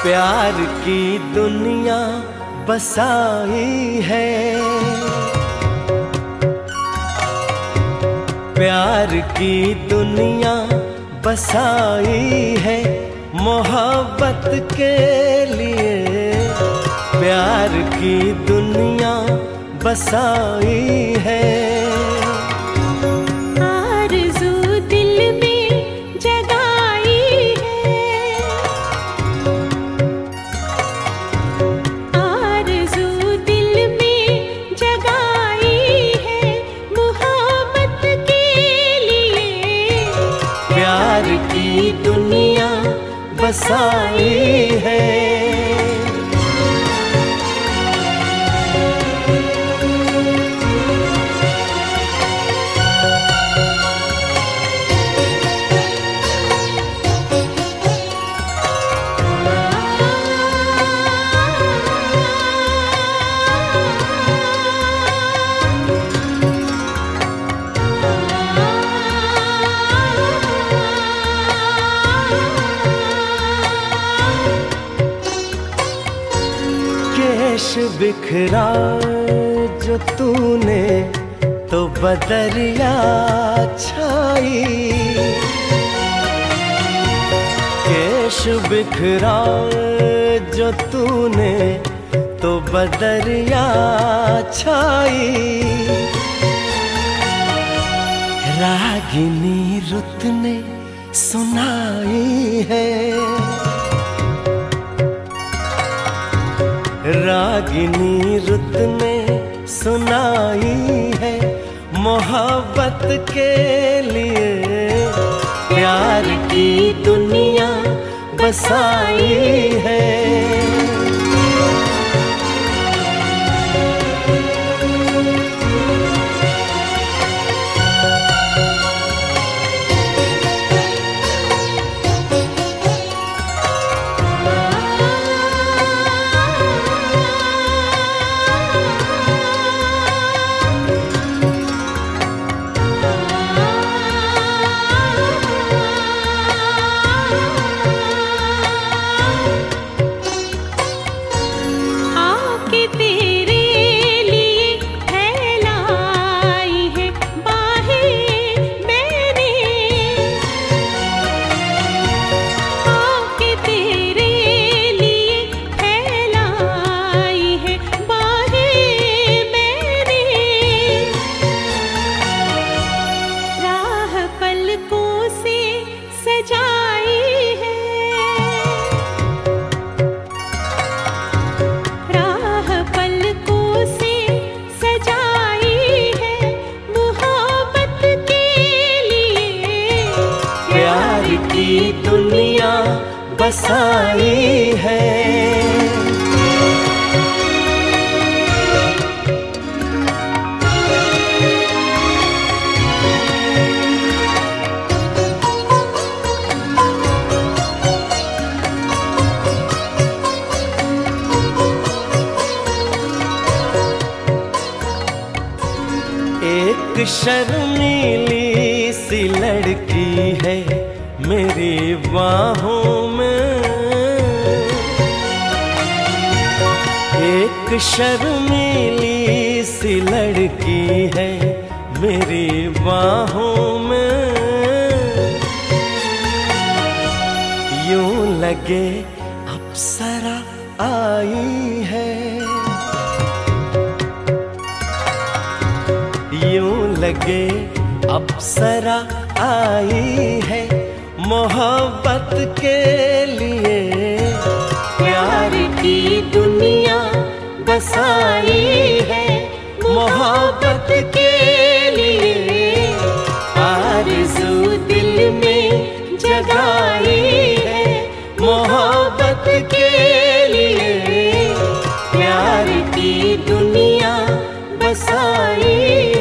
प्यार की दुनिया बसाई है, प्यार की दुनिया बसाई है मोहब्बत के लिए। प्यार की दुनिया बसाई है। प्यार की दुनिया बसाई है। केश बिखरा जो तूने तो बदरिया छाई। केश बिखरा जो तूने तो बदरिया छाई। रागिनी रुत ने सुनाई है, रागिनी रुत ने सुनाई है मोहब्बत के लिए। प्यार की दुनिया बसाई है। प्यार की दुनिया बसाई है। एक शर्मीली सी लड़की है मेरी बाहों में। एक शर्मीली सी लड़की है मेरी बाहों में। यूं लगे अप्सरा आई है, यूं लगे अप्सरा आई है मोहब्बत के लिए। प्यार की दुनिया बसाई है मोहब्बत के लिए। आरज़ू दिल में जगाई है मोहब्बत के लिए। प्यार की दुनिया बसाई